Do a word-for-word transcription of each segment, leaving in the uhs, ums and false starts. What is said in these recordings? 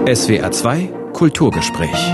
S W R zwei Kulturgespräch.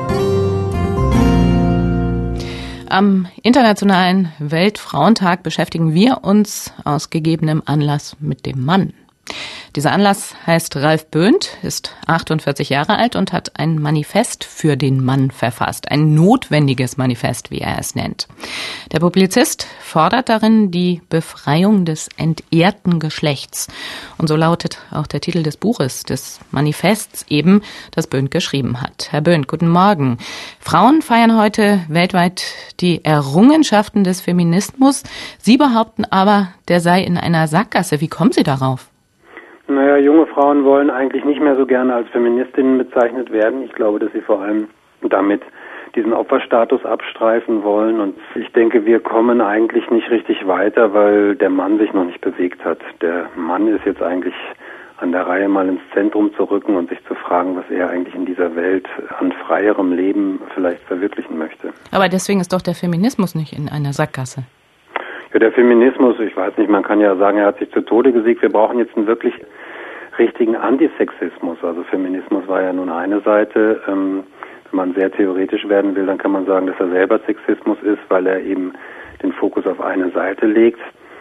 Am Internationalen Weltfrauentag beschäftigen wir uns aus gegebenem Anlass mit dem Mann. Dieser Anlass heißt Ralf Böhnt, ist achtundvierzig Jahre alt und hat ein Manifest für den Mann verfasst. Ein notwendiges Manifest, wie er es nennt. Der Publizist fordert darin die Befreiung des entehrten Geschlechts. Und so lautet auch der Titel des Buches, des Manifests eben, das Böhnt geschrieben hat. Herr Böhnt, guten Morgen. Frauen feiern heute weltweit die Errungenschaften des Feminismus. Sie behaupten aber, der sei in einer Sackgasse. Wie kommen Sie darauf? Naja, junge Frauen wollen eigentlich nicht mehr so gerne als Feministinnen bezeichnet werden. Ich glaube, dass sie vor allem damit diesen Opferstatus abstreifen wollen. Und ich denke, wir kommen eigentlich nicht richtig weiter, weil der Mann sich noch nicht bewegt hat. Der Mann ist jetzt eigentlich an der Reihe, mal ins Zentrum zu rücken und sich zu fragen, was er eigentlich in dieser Welt an freierem Leben vielleicht verwirklichen möchte. Aber deswegen ist doch der Feminismus nicht in einer Sackgasse. Ja, der Feminismus, ich weiß nicht, man kann ja sagen, er hat sich zu Tode gesiegt. Wir brauchen jetzt einen wirklich richtigen Antisexismus. Also Feminismus war ja nun eine Seite. Ähm, wenn man sehr theoretisch werden will, dann kann man sagen, dass er selber Sexismus ist, weil er eben den Fokus auf eine Seite legt.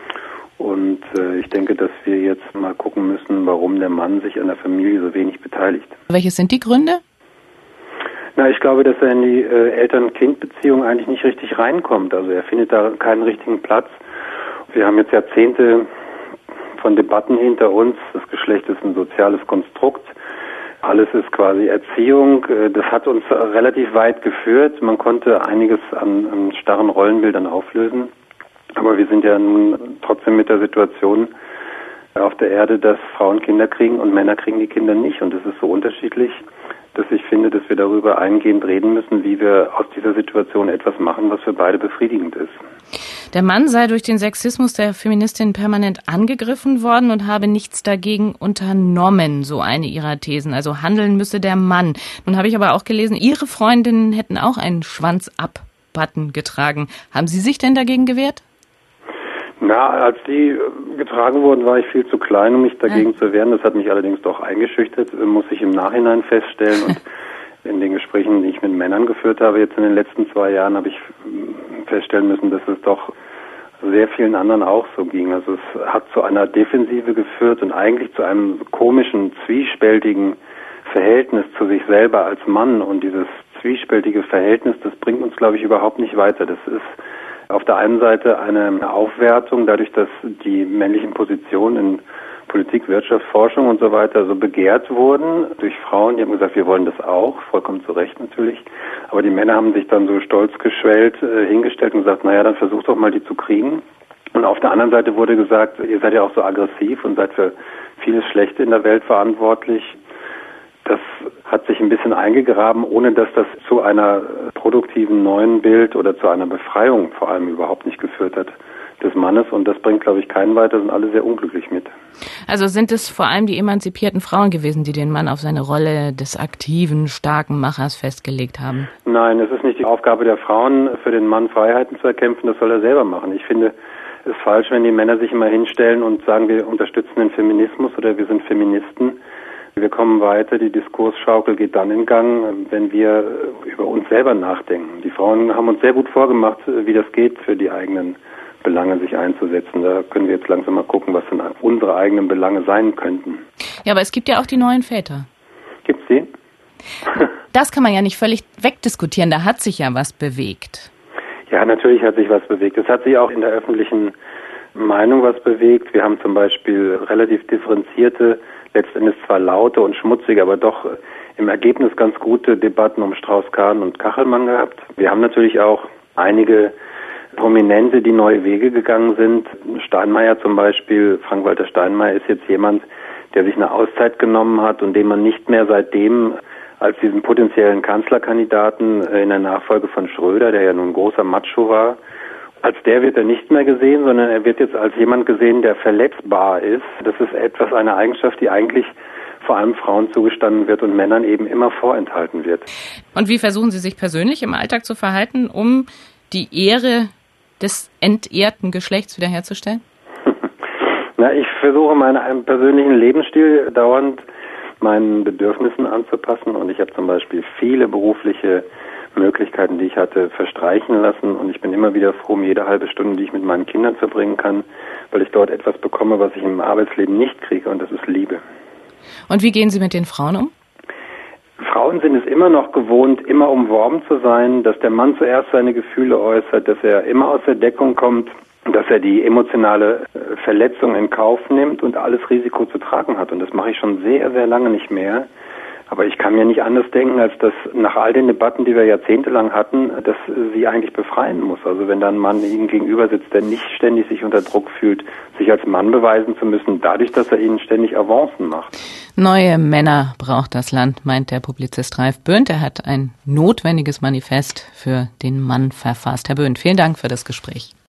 Und äh, ich denke, dass wir jetzt mal gucken müssen, warum der Mann sich an der Familie so wenig beteiligt. Welche sind die Gründe? Na, ich glaube, dass er in die äh, Eltern-Kind-Beziehung eigentlich nicht richtig reinkommt. Also er findet da keinen richtigen Platz. Wir haben jetzt Jahrzehnte von Debatten hinter uns. Das Geschlecht ist ein soziales Konstrukt. Alles ist quasi Erziehung. Das hat uns relativ weit geführt. Man konnte einiges an, an starren Rollenbildern auflösen. Aber wir sind ja nun trotzdem mit der Situation auf der Erde, dass Frauen Kinder kriegen und Männer kriegen die Kinder nicht. Und das ist so unterschiedlich, dass ich finde, dass wir darüber eingehend reden müssen, wie wir aus dieser Situation etwas machen, was für beide befriedigend ist. Der Mann sei durch den Sexismus der Feministin permanent angegriffen worden und habe nichts dagegen unternommen, so eine ihrer Thesen. Also handeln müsse der Mann. Nun habe ich aber auch gelesen, Ihre Freundinnen hätten auch einen Schwanz-ab-Button getragen. Haben Sie sich denn dagegen gewehrt? Na, als die getragen wurden, war ich viel zu klein, um mich dagegen ja. zu wehren. Das hat mich allerdings doch eingeschüchtert, muss ich im Nachhinein feststellen. Und in den Gesprächen, die ich mit Männern geführt habe, jetzt in den letzten zwei Jahren, habe ich feststellen müssen, dass es doch sehr vielen anderen auch so ging. Also es hat zu einer Defensive geführt und eigentlich zu einem komischen, zwiespältigen Verhältnis zu sich selber als Mann. Und dieses zwiespältige Verhältnis, das bringt uns, glaube ich, überhaupt nicht weiter. Das ist auf der einen Seite eine Aufwertung, dadurch, dass die männlichen Positionen in Politik, Wirtschaft, Forschung und so weiter so begehrt wurden durch Frauen. Die haben gesagt, wir wollen das auch, vollkommen zu Recht natürlich. Aber die Männer haben sich dann so stolz geschwellt äh, hingestellt und gesagt, naja, dann versucht doch mal die zu kriegen. Und auf der anderen Seite wurde gesagt, ihr seid ja auch so aggressiv und seid für vieles Schlechte in der Welt verantwortlich. Das hat sich ein bisschen eingegraben, ohne dass das zu einer produktiven neuen Bild oder zu einer Befreiung vor allem überhaupt nicht geführt hat des Mannes. Und das bringt, glaube ich, keinen weiter, sind alle sehr unglücklich mit. Also sind es vor allem die emanzipierten Frauen gewesen, die den Mann auf seine Rolle des aktiven, starken Machers festgelegt haben? Nein, es ist nicht die Aufgabe der Frauen, für den Mann Freiheiten zu erkämpfen. Das soll er selber machen. Ich finde es ist falsch, wenn die Männer sich immer hinstellen und sagen, wir unterstützen den Feminismus oder wir sind Feministen. Wir kommen weiter, die Diskursschaukel geht dann in Gang, wenn wir über uns selber nachdenken. Die Frauen haben uns sehr gut vorgemacht, wie das geht, für die eigenen Belange sich einzusetzen. Da können wir jetzt langsam mal gucken, was denn unsere eigenen Belange sein könnten. Ja, aber es gibt ja auch die neuen Väter. Gibt's die? Das kann man ja nicht völlig wegdiskutieren, da hat sich ja was bewegt. Ja, natürlich hat sich was bewegt. Es hat sich auch in der öffentlichen Meinung was bewegt. Wir haben zum Beispiel relativ differenzierte, letztendlich zwar laute und schmutzige, aber doch im Ergebnis ganz gute Debatten um Strauß-Kahn und Kachelmann gehabt. Wir haben natürlich auch einige Prominente, die neue Wege gegangen sind. Steinmeier zum Beispiel, Frank-Walter Steinmeier ist jetzt jemand, der sich eine Auszeit genommen hat und den man nicht mehr seitdem als diesen potenziellen Kanzlerkandidaten in der Nachfolge von Schröder, der ja nun ein großer Macho war, als der wird er nicht mehr gesehen, sondern er wird jetzt als jemand gesehen, der verletzbar ist. Das ist etwas, eine Eigenschaft, die eigentlich vor allem Frauen zugestanden wird und Männern eben immer vorenthalten wird. Und wie versuchen Sie sich persönlich im Alltag zu verhalten, um die Ehre des entehrten Geschlechts wiederherzustellen? Na, ich versuche meinen persönlichen Lebensstil dauernd meinen Bedürfnissen anzupassen. Und ich habe zum Beispiel viele berufliche Möglichkeiten, die ich hatte, verstreichen lassen. Und ich bin immer wieder froh um jede halbe Stunde, die ich mit meinen Kindern verbringen kann, weil ich dort etwas bekomme, was ich im Arbeitsleben nicht kriege. Und das ist Liebe. Und wie gehen Sie mit den Frauen um? Frauen sind es immer noch gewohnt, immer umworben zu sein, dass der Mann zuerst seine Gefühle äußert, dass er immer aus der Deckung kommt, dass er die emotionale Verletzung in Kauf nimmt und alles Risiko zu tragen hat. Und das mache ich schon sehr, sehr lange nicht mehr. Aber ich kann mir nicht anders denken, als dass nach all den Debatten, die wir jahrzehntelang hatten, dass sie eigentlich befreien muss. Also wenn da ein Mann ihnen gegenüber sitzt, der nicht ständig sich unter Druck fühlt, sich als Mann beweisen zu müssen, dadurch, dass er ihnen ständig Avancen macht. Neue Männer braucht das Land, meint der Publizist Ralf Böhnt. Er hat ein notwendiges Manifest für den Mann verfasst. Herr Böhnt, vielen Dank für das Gespräch.